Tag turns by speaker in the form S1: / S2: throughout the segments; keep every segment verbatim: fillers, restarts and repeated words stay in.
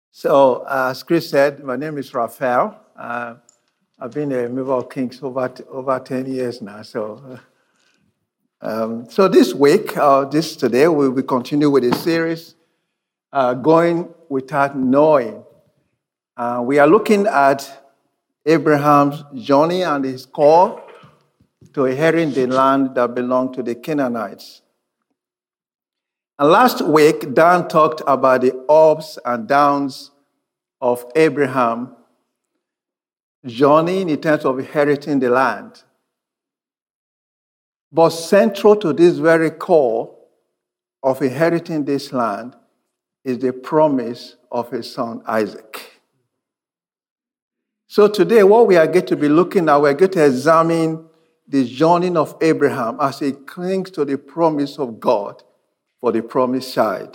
S1: So, uh, as Chris said, my name is Raphael. Uh, I've been a member of Kings over over ten years now. So, uh, um, so this week, uh, this today, we will continue with a series, uh, Going Without Knowing. Uh, we are looking at Abraham's journey and his call to inherit the land that belonged to the Canaanites. And last week, Dan talked about the ups and downs of Abraham journey in terms of inheriting the land. But central to this very call of inheriting this land is the promise of his son Isaac. So today, what we are going to be looking at, we're going to examine the journey of Abraham as he clings to the promise of God for the promised child.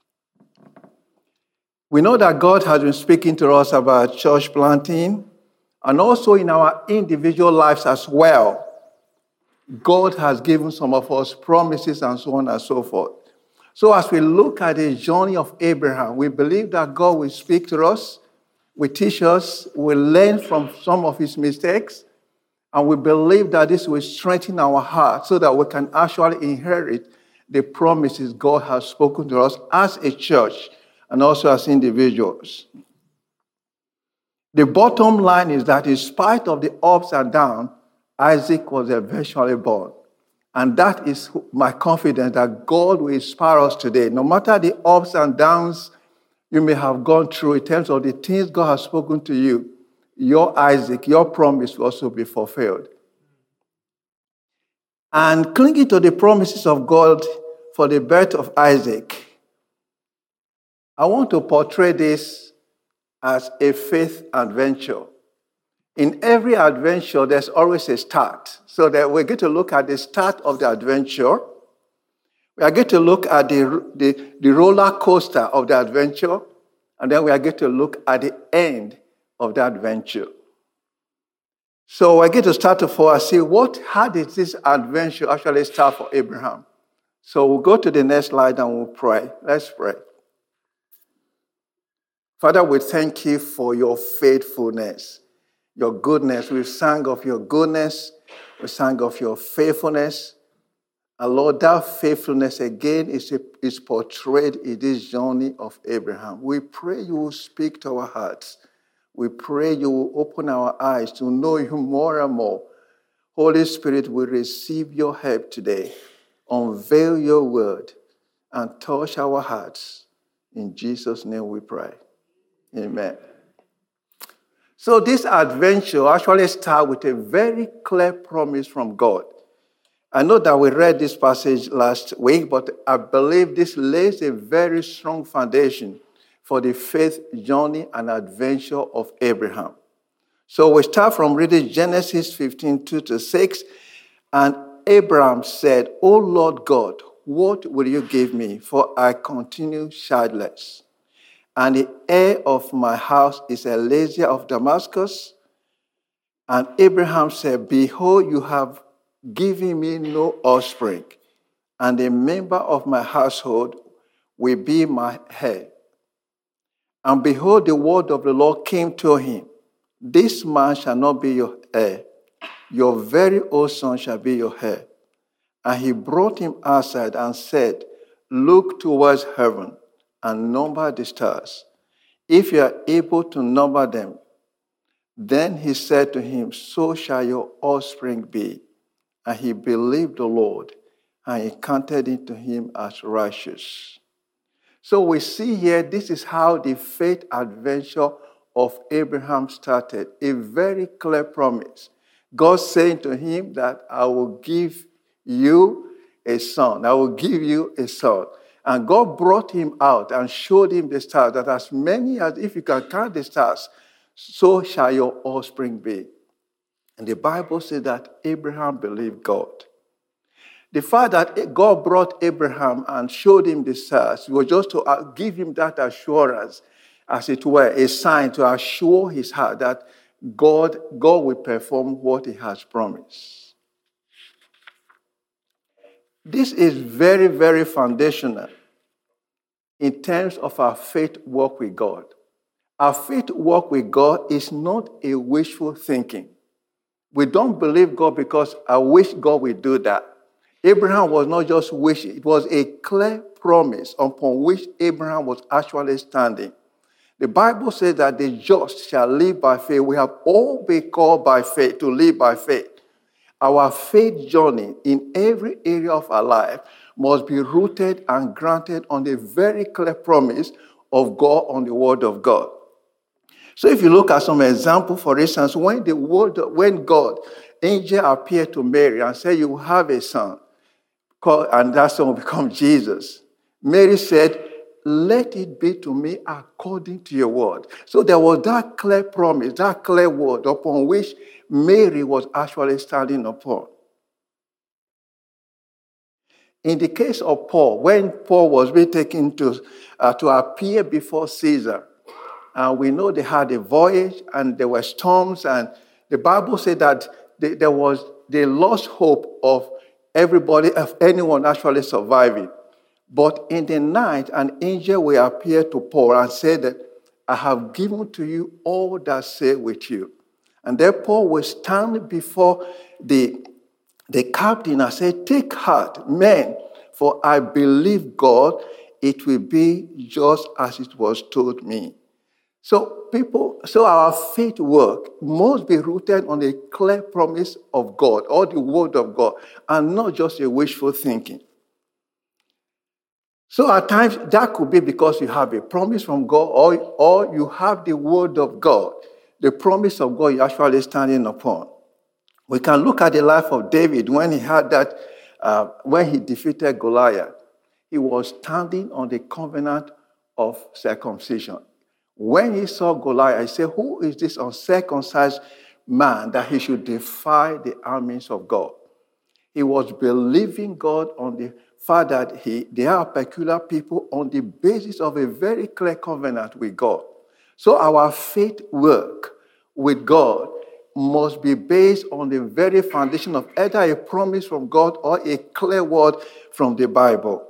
S1: We know that God has been speaking to us about church planting, and also in our individual lives as well. God has given some of us promises and so on and so forth. So as we look at the journey of Abraham, we believe that God will speak to us, will teach us, will learn from some of his mistakes, and we believe that this will strengthen our heart so that we can actually inherit the promises God has spoken to us as a church and also as individuals. The bottom line is that in spite of the ups and downs, Isaac was eventually born. And that is my confidence that God will inspire us today. No matter the ups and downs you may have gone through in terms of the things God has spoken to you, your Isaac, your promise will also be fulfilled. And clinging to the promises of God for the birth of Isaac, I want to portray this as a faith adventure. In every adventure, there's always a start. So that we're going to look at the start of the adventure. We are going to look at the, the, the roller coaster of the adventure. And then we are going to look at the end of the adventure. So we're going to start to for see what, how did this adventure actually start for Abraham? So we'll go to the next slide and we'll pray. Let's pray. Father, we thank you for your faithfulness, your goodness. We've sung of your goodness. We sang of your faithfulness. And Lord, that faithfulness again is, is portrayed in this journey of Abraham. We pray you will speak to our hearts. We pray you will open our eyes to know you more and more. Holy Spirit, we receive your help today. Unveil your word and touch our hearts. In Jesus' name we pray. Amen. So this adventure actually starts with a very clear promise from God. I know that we read this passage last week, but I believe this lays a very strong foundation for the faith journey and adventure of Abraham. So we start from reading Genesis fifteen, two to six. And Abraham said, O Lord God, what will you give me? For I continue childless. And the heir of my house is Eliezer of Damascus. And Abraham said, Behold, you have given me no offspring, and a member of my household will be my heir. And behold, the word of the Lord came to him. This man shall not be your heir. Your very own son shall be your heir. And he brought him outside and said, Look towards heaven and number the stars, if you are able to number them. Then he said to him, So shall your offspring be. And he believed the Lord, and he counted it to him as righteous. So we see here, this is how the faith adventure of Abraham started. A very clear promise. God saying to him that I will give you a son. I will give you a son. And God brought him out and showed him the stars, that as many as, if you can count the stars, so shall your offspring be. And the Bible says that Abraham believed God. The fact that God brought Abraham and showed him the stars was just to give him that assurance, as it were, a sign to assure his heart that God, God will perform what he has promised. This is very, very foundational in terms of our faith walk with God. Our faith walk with God is not a wishful thinking. We don't believe God because I wish God would do that. Abraham was not just wishing. It was a clear promise upon which Abraham was actually standing. The Bible says that the just shall live by faith. We have all been called by faith to live by faith. Our faith journey in every area of our life must be rooted and granted on the very clear promise of God, on the word of God. So if you look at some example, for instance, when the word, when God, angel appeared to Mary and said, you will have a son, and that son will become Jesus. Mary said, let it be to me according to your word. So there was that clear promise, that clear word upon which Mary was actually standing upon. In the case of Paul, when Paul was being taken to, uh, to appear before Caesar, and we know they had a voyage and there were storms, and the Bible said that they, there was, they lost hope of everybody, of anyone actually surviving. But in the night, an angel will appear to Paul and say that, I have given to you all that say with you. And then Paul will stand before the, the captain and say, take heart, men, for I believe God, it will be just as it was told me. So people, so our faith work must be rooted on a clear promise of God, or the word of God, and not just a wishful thinking. So at times, that could be because you have a promise from God, or, or you have the word of God, the promise of God you're actually standing upon. We can look at the life of David when he had that, uh, when he defeated Goliath. He was standing on the covenant of circumcision. When he saw Goliath, he said, who is this uncircumcised man that he should defy the armies of God? He was believing God on the fact that he, they are peculiar people on the basis of a very clear covenant with God. So our faith work with God must be based on the very foundation of either a promise from God or a clear word from the Bible.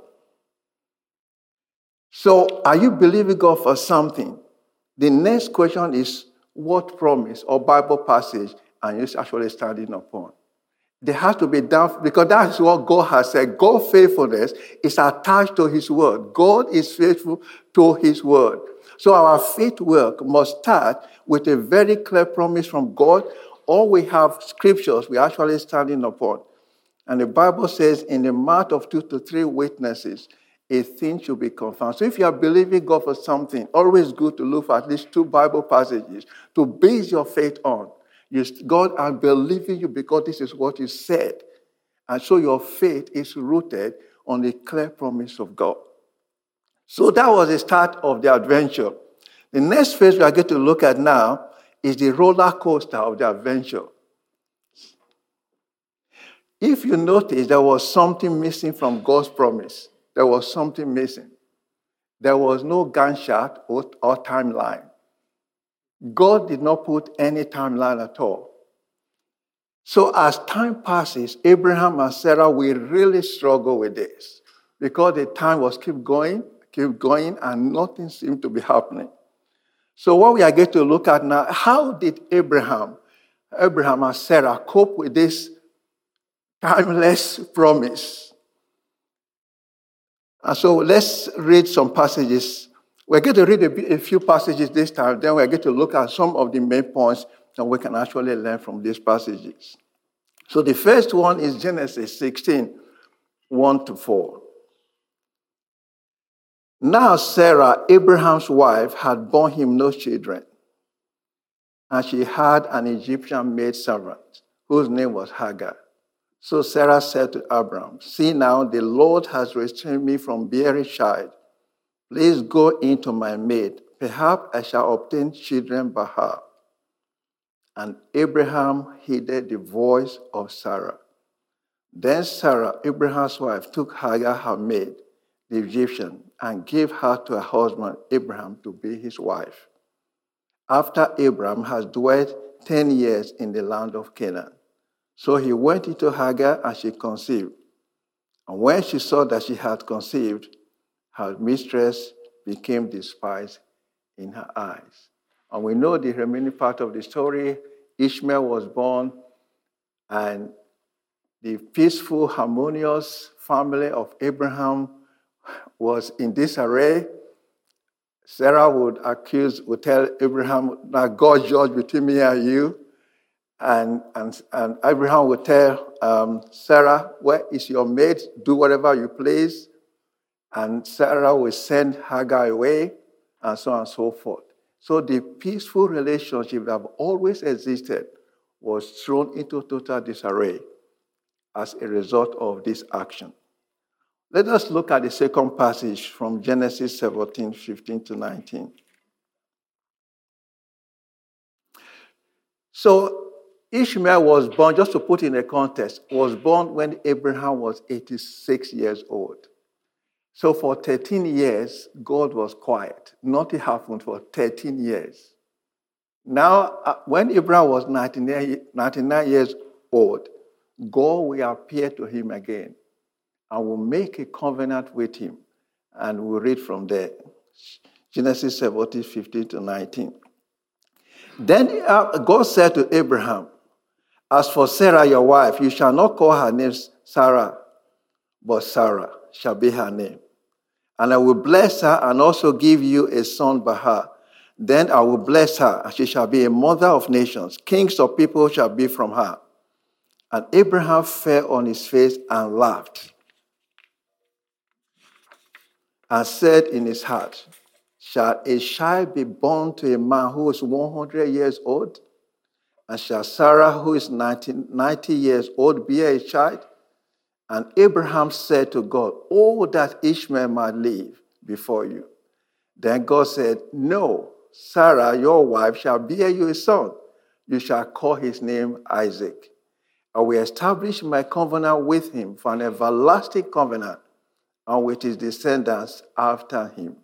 S1: So are you believing God for something? The next question is, what promise or Bible passage are you actually standing upon? There has to be doubt, because that's what God has said. God's faithfulness is attached to his word. God is faithful to his word. So our faith work must start with a very clear promise from God, or we have scriptures we're actually standing upon. And the Bible says, in the mouth of two to three witnesses, a thing should be confirmed. So if you are believing God for something, always good to look for at least two Bible passages to base your faith on. You, God, I'm believing you because this is what you said. And so your faith is rooted on the clear promise of God. So that was the start of the adventure. The next phase we are going to look at now is the roller coaster of the adventure. If you notice, there was something missing from God's promise. There was something missing. There was no Gantt chart or, or timeline. God did not put any timeline at all. So as time passes, Abraham and Sarah will really struggle with this because the time was keep going, keep going, and nothing seemed to be happening. So what we are going to look at now, how did Abraham, Abraham and Sarah cope with this timeless promise? And so let's read some passages. We're going to read a, a few passages this time. Then we're going to look at some of the main points that we can actually learn from these passages. So the first one is Genesis sixteen, one to four. Now Sarah, Abraham's wife, had borne him no children, and she had an Egyptian maidservant whose name was Hagar. So Sarah said to Abram, see now, the Lord has restrained me from bearing child. Please go into my maid. Perhaps I shall obtain children by her. And Abraham heeded the voice of Sarah. Then Sarah, Abraham's wife, took Hagar, her maid, the Egyptian, and gave her to her husband Abraham to be his wife. After Abraham had dwelt ten years in the land of Canaan. So he went into Hagar, and she conceived. And when she saw that she had conceived, her mistress became despised in her eyes. And we know the remaining part of the story. Ishmael was born, and the peaceful, harmonious family of Abraham was in disarray. Sarah would accuse, would tell Abraham, now God judge between me and you. And, and, and Abraham would tell um, Sarah, where is your maid? Do whatever you please. And Sarah would send Hagar away, and so on and so forth. So the peaceful relationship that have always existed was thrown into total disarray as a result of this action. Let us look at the second passage from Genesis seventeen, fifteen to nineteen. So Ishmael was born, just to put in a context, was born when Abraham was eighty-six years old. So for thirteen years, God was quiet. Nothing happened for thirteen years. Now, uh, when Abraham was ninety-nine years old, God will appear to him again and will make a covenant with him. And we'll read from there. Genesis seventeen, fifteen to nineteen. Then uh, God said to Abraham, as for Sarah, your wife, you shall not call her name Sarah, but Sarah shall be her name. And I will bless her and also give you a son by her. Then I will bless her, and she shall be a mother of nations. Kings of people shall be from her. And Abraham fell on his face and laughed, and said in his heart, shall a child be born to a man who is one hundred years old? And shall Sarah, who is ninety, ninety years old, bear a child? And Abraham said to God, oh, that Ishmael might live before you. Then God said, no, Sarah, your wife, shall bear you a son. You shall call his name Isaac. I will establish my covenant with him for an everlasting covenant, and with his descendants after him.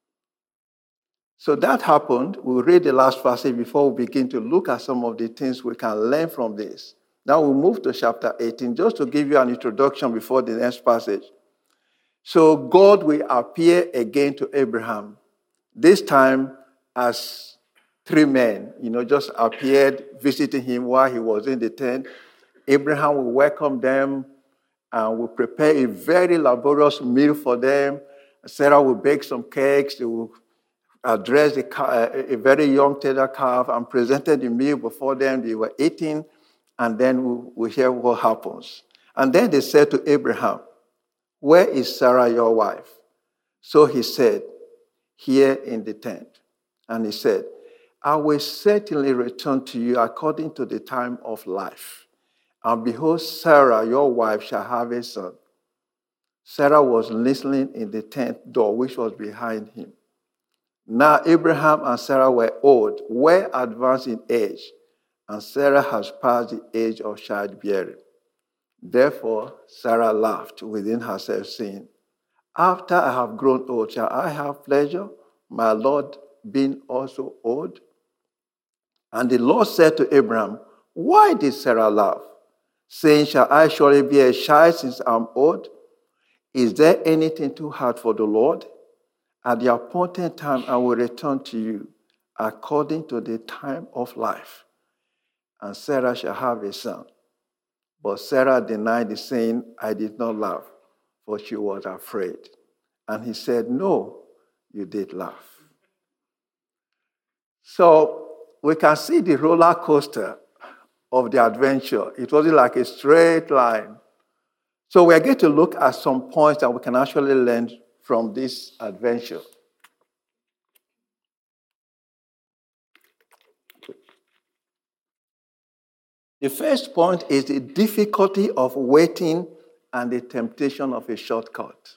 S1: So that happened. We'll read the last passage before we begin to look at some of the things we can learn from this. Now we'll move to chapter eighteen, just to give you an introduction before the next passage. So God will appear again to Abraham, this time as three men, you know, just appeared visiting him while he was in the tent. Abraham will welcome them and will prepare a very laborious meal for them. Sarah will bake some cakes. They will address a, a very young tender calf and presented the meal before them. They were eating. And then we we'll hear what happens. And then they said to Abraham, where is Sarah, your wife? So he said, here in the tent. And he said, I will certainly return to you according to the time of life. And behold, Sarah, your wife, shall have a son. Sarah was listening in the tent door, which was behind him. Now Abraham and Sarah were old, well advanced in age, and Sarah has passed the age of childbearing. Therefore, Sarah laughed within herself, saying, after I have grown old, shall I have pleasure, my Lord being also old? And the Lord said to Abraham, why did Sarah laugh, saying, shall I surely be a child since I'm old? Is there anything too hard for the Lord? At the appointed time, I will return to you according to the time of life. And Sarah shall have a son. But Sarah denied it, saying, I did not laugh, for she was afraid. And he said, no, you did laugh. So we can see the roller coaster of the adventure. It wasn't like a straight line. So we're going to look at some points that we can actually learn from this adventure. The first point is the difficulty of waiting and the temptation of a shortcut.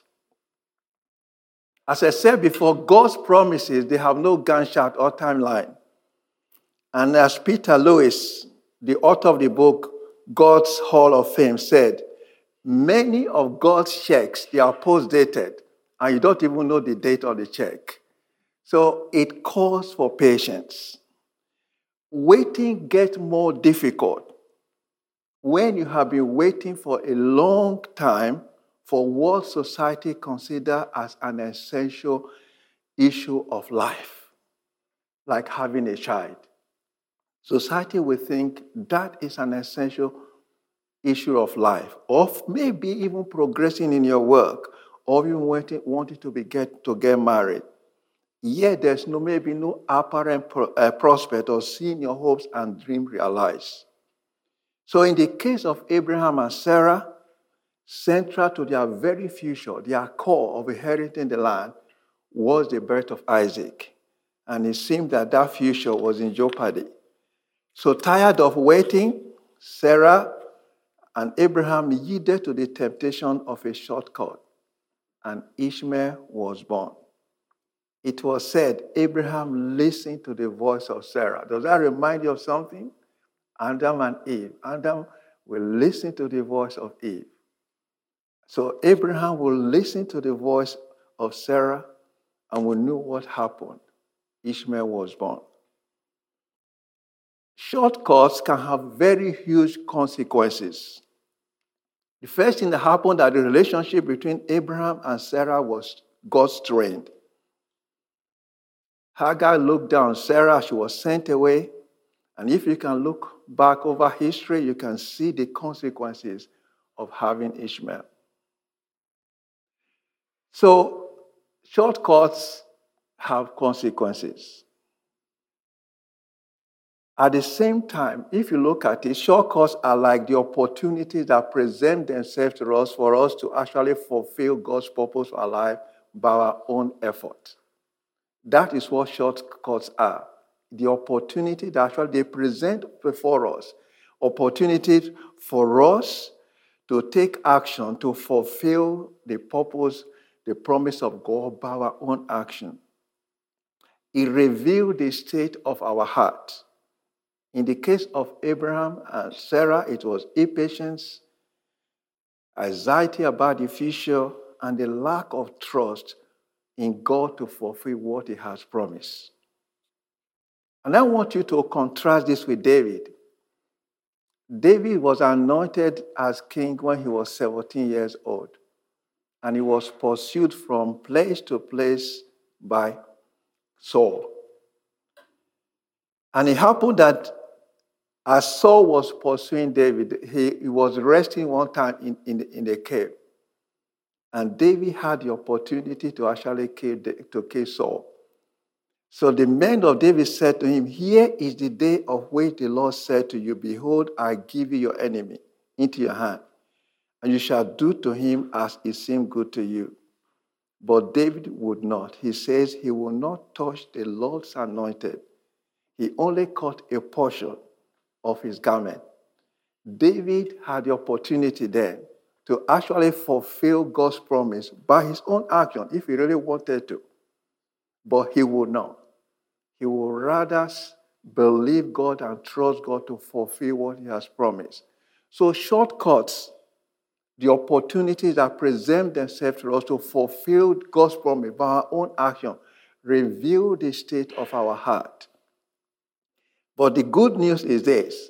S1: As I said before, God's promises, they have no Gantt chart or timeline. And as Peter Lewis, the author of the book God's Hall of Fame, said, many of God's checks, they are post-dated, and you don't even know the date of the check. So it calls for patience. Waiting gets more difficult when you have been waiting for a long time for what society considers as an essential issue of life. like having a child. Society will think that is an essential issue of life, or maybe even progressing in your work, or even wanting, wanting to, be get, to get married. Yet there's no maybe no apparent pro, uh, prospect of seeing your hopes and dreams realized. So in the case of Abraham and Sarah, central to their very future, their core of inheriting the land, was the birth of Isaac. And it seemed that that future was in jeopardy. So tired of waiting, Sarah and Abraham yielded to the temptation of a shortcut, and Ishmael was born. It was said, Abraham listened to the voice of Sarah. Does that remind you of something? Adam and Eve. Adam will listen to the voice of Eve. So Abraham will listen to the voice of Sarah, and we knew what happened. Ishmael was born. Shortcuts can have very huge consequences. The first thing that happened that the relationship between Abraham and Sarah was God strained. Hagar looked down Sarah, she was sent away. And if you can look back over history, you can see the consequences of having Ishmael. So, shortcuts have consequences. At the same time, if you look at it, shortcuts are like the opportunities that present themselves to us for us to actually fulfill God's purpose for our life by our own effort. That is what shortcuts are. The opportunity that actually they present before us. Opportunities for us to take action to fulfill the purpose, the promise of God by our own action. It revealed the state of our heart. In the case of Abraham and Sarah, it was impatience, anxiety about the future, and the lack of trust in God to fulfill what he has promised. And I want you to contrast this with David. David was anointed as king when he was seventeen years old, and he was pursued from place to place by Saul. And it happened that as Saul was pursuing David, he, he was resting one time in, in, the, in the cave. And David had the opportunity to actually kill, to kill Saul. So the men of David said to him, here is the day of which the Lord said to you, behold, I give you your enemy into your hand, and you shall do to him as it seemed good to you. But David would not. He says he will not touch the Lord's anointed. He only cut a portion of his garment. David had the opportunity then to actually fulfill God's promise by his own action if he really wanted to. But he would not. He would rather believe God and trust God to fulfill what he has promised. So shortcuts, the opportunities that present themselves to us to fulfill God's promise by our own action, reveal the state of our heart. But the good news is this: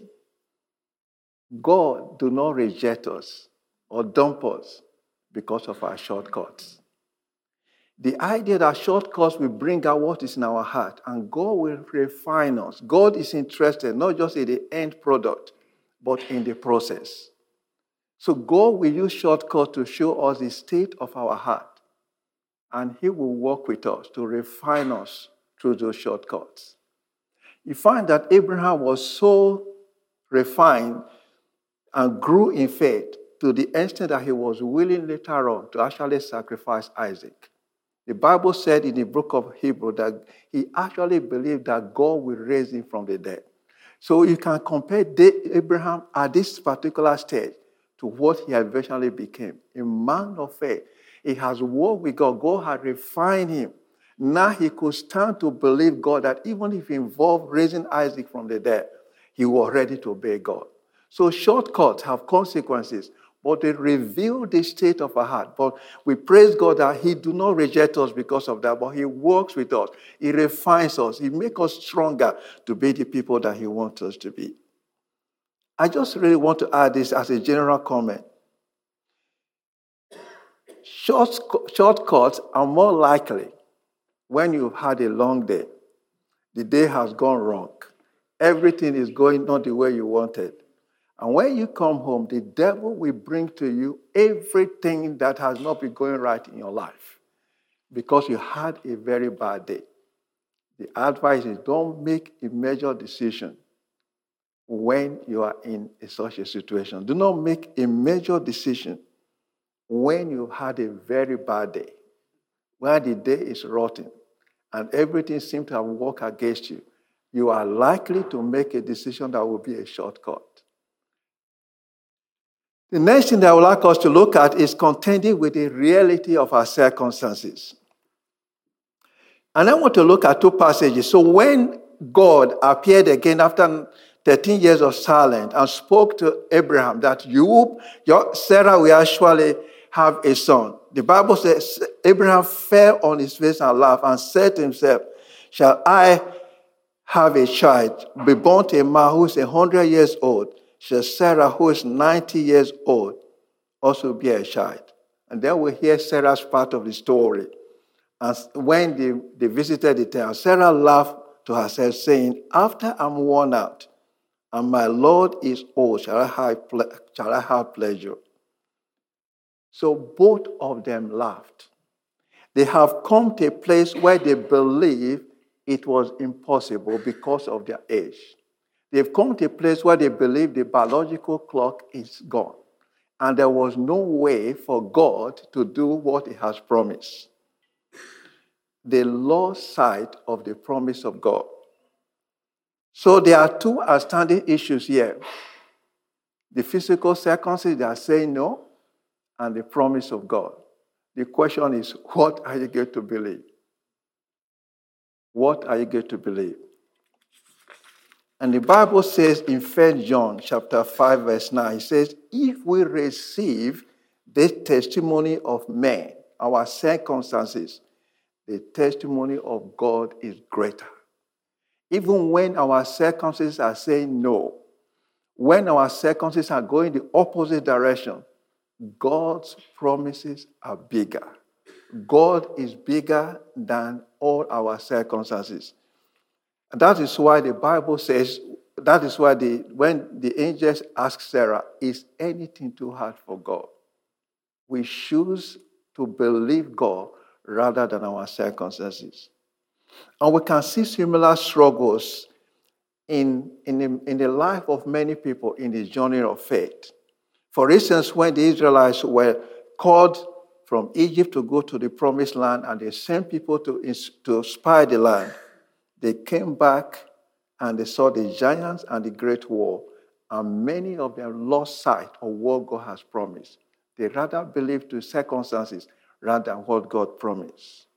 S1: God do not reject us or dump us because of our shortcuts. The idea that shortcuts will bring out what is in our heart, and God will refine us. God is interested not just in the end product, but in the process. So God will use shortcuts to show us the state of our heart, and he will work with us to refine us through those shortcuts. You find that Abraham was so refined and grew in faith to the extent that he was willing later on to actually sacrifice Isaac. The Bible said in the book of Hebrews that he actually believed that God will raise him from the dead. So you can compare Abraham at this particular stage to what he eventually became, a man of faith. He has walked with God. God had refined him. Now he could stand to believe God that even if it involved raising Isaac from the dead, he was ready to obey God. So shortcuts have consequences, but they reveal the state of our heart. But we praise God that he do not reject us because of that, but he works with us. He refines us. He makes us stronger to be the people that he wants us to be. I just really want to add this as a general comment. Short, shortcuts are more likely when you've had a long day. The day has gone wrong. Everything is going not the way you wanted. And when you come home, the devil will bring to you everything that has not been going right in your life because you had a very bad day. The advice is don't make a major decision when you are in a, such a situation. Do not make a major decision when you had a very bad day, where the day is rotten and everything seems to have worked against you. You are likely to make a decision that will be a shortcut. The next thing that I would like us to look at is contending with the reality of our circumstances. And I want to look at two passages. So when God appeared again after thirteen years of silence and spoke to Abraham that you, your Sarah will actually have a son. The Bible says Abraham fell on his face and laughed and said to himself, shall I have a child, be born to a man who is a hundred years old? Shall Sarah, who is ninety years old, also be a child? And then we hear Sarah's part of the story. And when they, they visited the town, Sarah laughed to herself, saying, after I'm worn out, and my Lord is old, shall I have, ple- shall I have pleasure? So both of them laughed. They have come to a place where they believe it was impossible because of their age. They've come to a place where they believe the biological clock is gone. And there was no way for God to do what he has promised. They lost sight of the promise of God. So there are two outstanding issues here. The physical circumstances, they are saying no, and the promise of God. The question is, what are you going to believe? What are you going to believe? And the Bible says in First John chapter five, verse nine, it says, if we receive the testimony of men, our circumstances, the testimony of God is greater. Even when our circumstances are saying no, when our circumstances are going the opposite direction, God's promises are bigger. God is bigger than all our circumstances. And that is why the Bible says, that is why the, when the angels ask Sarah, is anything too hard for God? We choose to believe God rather than our circumstances. And we can see similar struggles in, in, the, in the life of many people in the journey of faith. For instance, when the Israelites were called from Egypt to go to the promised land and they sent people to, to spy the land, they came back and they saw the giants and the great war, and many of them lost sight of what God has promised. They rather believed to circumstances rather than what God promised.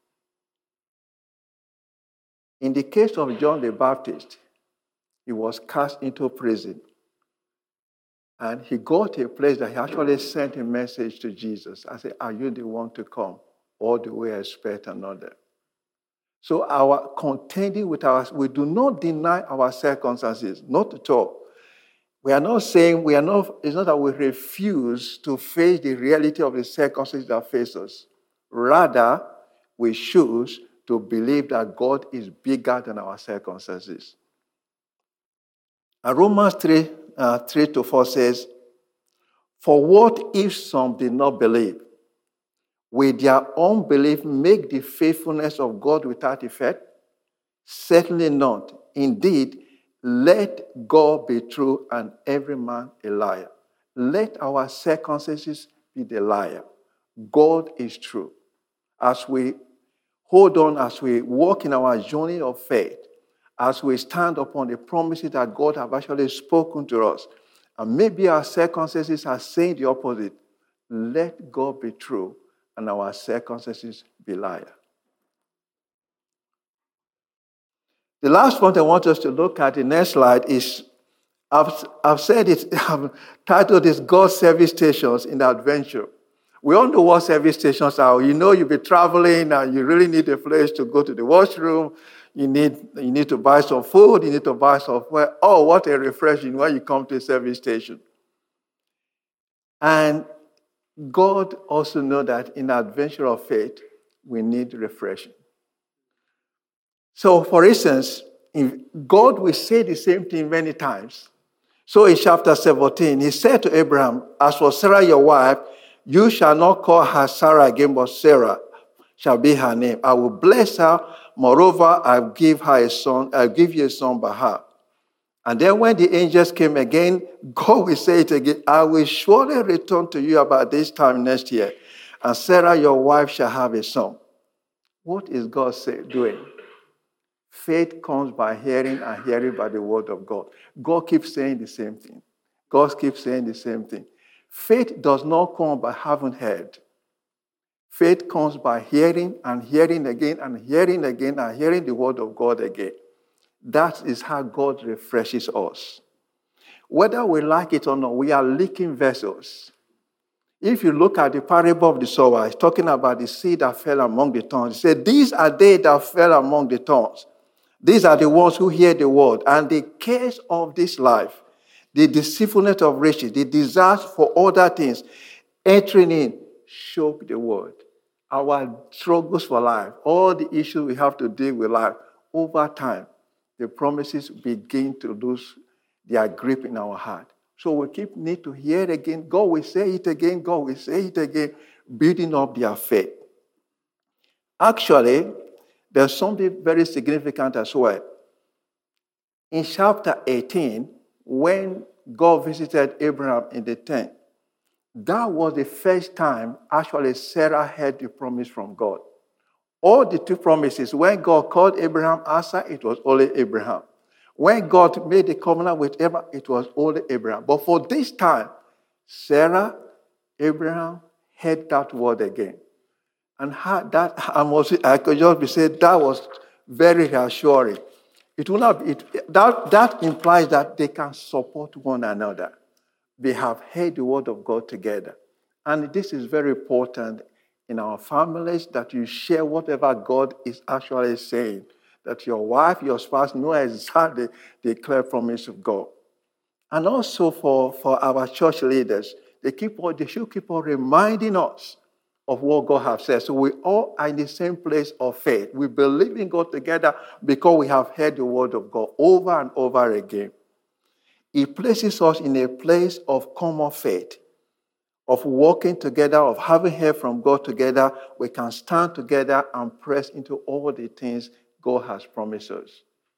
S1: In the case of John the Baptist, he was cast into prison. And he got to a place that he actually sent a message to Jesus. I said, are you the one to come? Or do we expect another? So our contending with our, we do not deny our circumstances, not at all. We are not saying, we are not, it's not that we refuse to face the reality of the circumstances that face us. Rather, we choose to believe that God is bigger than our circumstances. And Romans three, uh, three to four says, for what if some did not believe? Will their unbelief make the faithfulness of God without effect? Certainly not. Indeed, let God be true and every man a liar. Let our circumstances be the liar. God is true. As we hold on, as we walk in our journey of faith, as we stand upon the promises that God has actually spoken to us, and maybe our circumstances are saying the opposite, let God be true and our circumstances be liar. The last point I want us to look at, the next slide, is, I've, I've said it, I've titled this God Service Stations in Adventure. We all know what service stations are. You know you'll be traveling and you really need a place to go to the washroom. You need, you need to buy some food. You need to buy some food. Oh, what a refreshing when you come to a service station. And God also knows that in adventure of faith, we need refreshing. So, for instance, in, God will say the same thing many times. So in chapter seventeen, he said to Abraham, as for Sarah your wife, you shall not call her Sarah again, but Sarah shall be her name. I will bless her. Moreover, I'll give her a son. I'll give you a son by her. And then when the angels came again, God will say it again. I will surely return to you about this time next year. And Sarah, your wife, shall have a son. What is God say, doing? Faith comes by hearing, and hearing by the word of God. God keeps saying the same thing. God keeps saying the same thing. Faith does not come by having heard. Faith comes by hearing and hearing again and hearing again and hearing the word of God again. That is how God refreshes us. Whether we like it or not, we are leaking vessels. If you look at the parable of the sower, it's talking about the seed that fell among the thorns. It said, these are they that fell among the thorns. These are the ones who hear the word, and the cares of this life, the deceitfulness of riches, the desires for other things, entering in, choke the word. Our struggles for life, all the issues we have to deal with life, over time, the promises begin to lose their grip in our heart. So we keep need to hear it again. God will say it again. God will say it again, building up their faith. Actually, there's something very significant as well. In chapter eighteen, when God visited Abraham in the tent, that was the first time actually Sarah heard the promise from God. All the two promises, when God called Abraham, answer, it was only Abraham. When God made the covenant with Abraham, it was only Abraham. But for this time, Sarah, Abraham heard that word again. And how that I, must, I could just be said that was very reassuring. It will not be, it, that, that implies that they can support one another. They have heard the word of God together. And this is very important in our families, that you share whatever God is actually saying. That your wife, your spouse know exactly the clear promise of God. And also for, for our church leaders, they, keep on, they should keep on reminding us of what God has said. So we all are in the same place of faith. We believe in God together because we have heard the word of God over and over again. It places us in a place of common faith, of walking together, of having heard from God together. We can stand together and press into all the things God has promised us.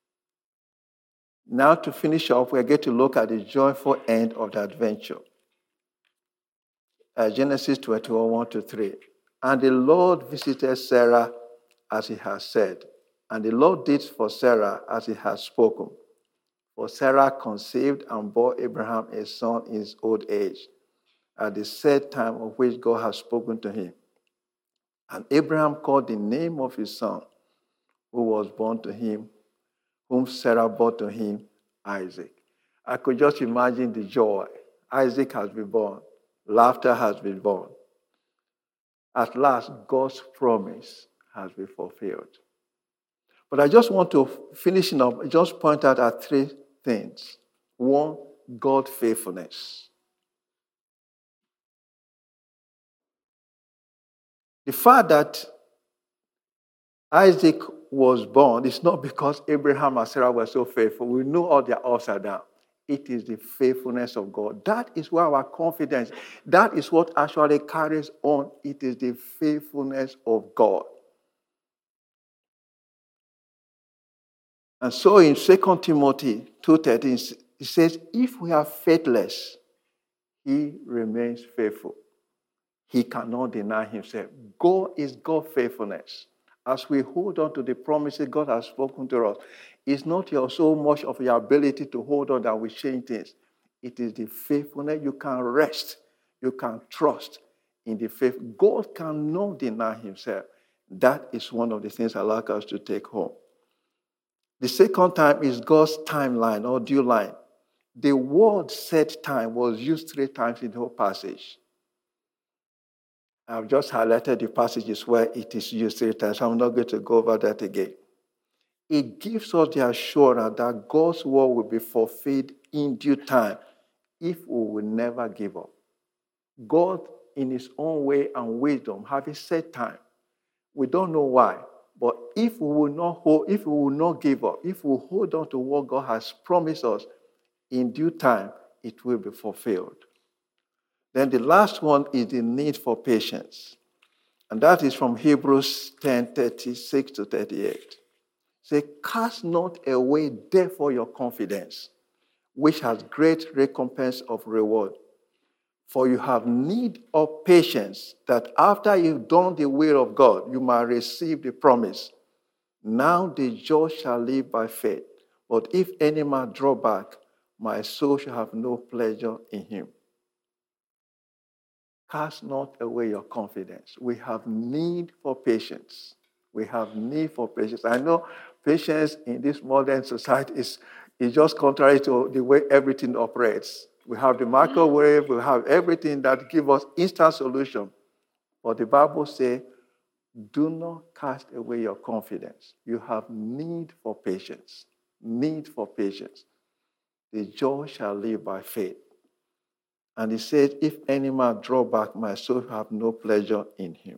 S1: Now to finish off, we're going to look at the joyful end of the adventure. Uh, Genesis twenty-one, one to three. And the Lord visited Sarah as he had said. And the Lord did for Sarah as he had spoken. For Sarah conceived and bore Abraham a son in his old age, at the set time of which God had spoken to him. And Abraham called the name of his son, who was born to him, whom Sarah bore to him, Isaac. I could just imagine the joy. Isaac has been born. Laughter has been born. At last, God's promise has been fulfilled. But I just want to, finishing up, just point out at three things. One, God's faithfulness. The fact that Isaac was born is not because Abraham and Sarah were so faithful. We know all their ups and downs. It is the faithfulness of God. That is where our confidence, that is what actually carries on. It is the faithfulness of God. And so in Second Timothy two thirteen, it says, if we are faithless, he remains faithful. He cannot deny himself. God is God's faithfulness. As we hold on to the promises God has spoken to us, it's not your so much of your ability to hold on that will change things. It is the faithfulness. You can rest. You can trust in the faith. God cannot deny himself. That is one of the things I like us to take home. The second time is God's timeline or due line. The word set time was used three times in the whole passage. I've just highlighted the passages where it is used three times. I'm not going to go over that again. It gives us the assurance that God's word will be fulfilled in due time if we will never give up. God, in his own way and wisdom, have a set time. We don't know why, But if we will not hold, if we will not give up, if we hold on to what God has promised us, in due time, it will be fulfilled. Then the last one is the need for patience. And that is from Hebrews ten, thirty-six to thirty-eight. Say, cast not away therefore your confidence, which has great recompense of reward. For you have need of patience, that after you've done the will of God, you might receive the promise. Now the just shall live by faith. But if any man draw back, my soul shall have no pleasure in him. Cast not away your confidence. We have need for patience. We have need for patience. I know patience in this modern society is, is just contrary to the way everything operates. We have the microwave, we have everything that gives us instant solution. But the Bible says, do not cast away your confidence. You have need for patience. Need for patience. The just shall live by faith. And he said, if any man draw back, my soul have no pleasure in him.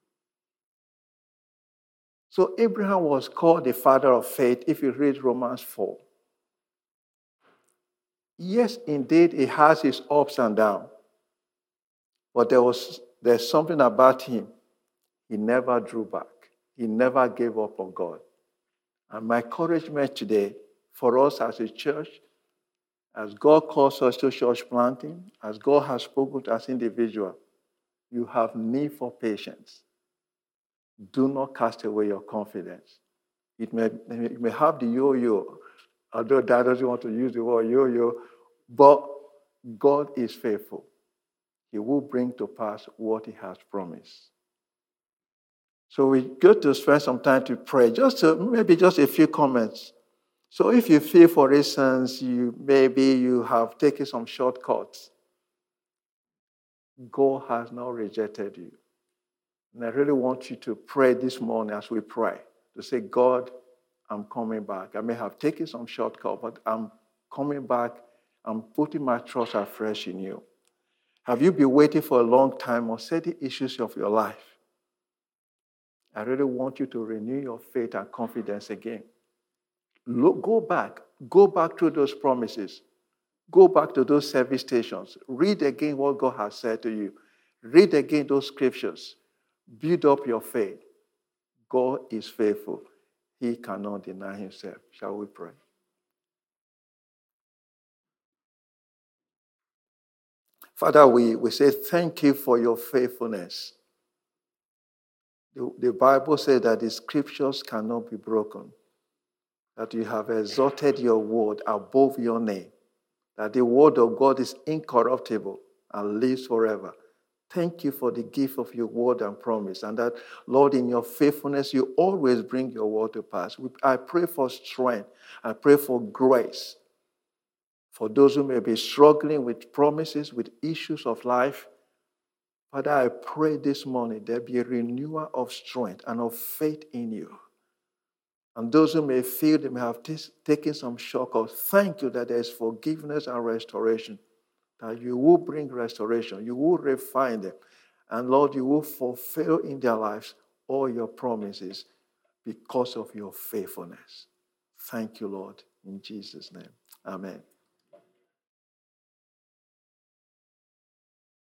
S1: So Abraham was called the father of faith if you read Romans four. Yes, indeed, he has his ups and downs. But there was there's something about him. He never drew back. He never gave up on God. And my encouragement today for us as a church, as God calls us to church planting, as God has spoken to us individuals, you have need for patience. Do not cast away your confidence. It may, it may have the yo-yo, although Dad doesn't want to use the word yo-yo, but God is faithful. He will bring to pass what he has promised. So we go to spend some time to pray, just to, maybe just a few comments. So if you feel, for instance, you maybe you have taken some shortcuts, God has not rejected you. And I really want you to pray this morning as we pray, to say, God, I'm coming back. I may have taken some shortcut, but I'm coming back. I'm putting my trust afresh in you. Have you been waiting for a long time on certain issues of your life? I really want you to renew your faith and confidence again. Look, go back. Go back to those promises. Go back to those service stations. Read again what God has said to you. Read again those scriptures. Build up your faith. God is faithful. He cannot deny himself. Shall we pray? Father, we, we say thank you for your faithfulness. The, the Bible says that the scriptures cannot be broken, that you have exalted your word above your name, that the word of God is incorruptible and lives forever. Thank you for the gift of your word and promise, and that, Lord, in your faithfulness, you always bring your word to pass. I pray for strength. I pray for grace. For those who may be struggling with promises, with issues of life, Father, I pray this morning there be a renewal of strength and of faith in you. And those who may feel they may have t- taken some shock, or thank you that there is forgiveness and restoration, that you will bring restoration, you will refine them, and Lord, you will fulfill in their lives all your promises because of your faithfulness. Thank you, Lord, in Jesus' name. Amen.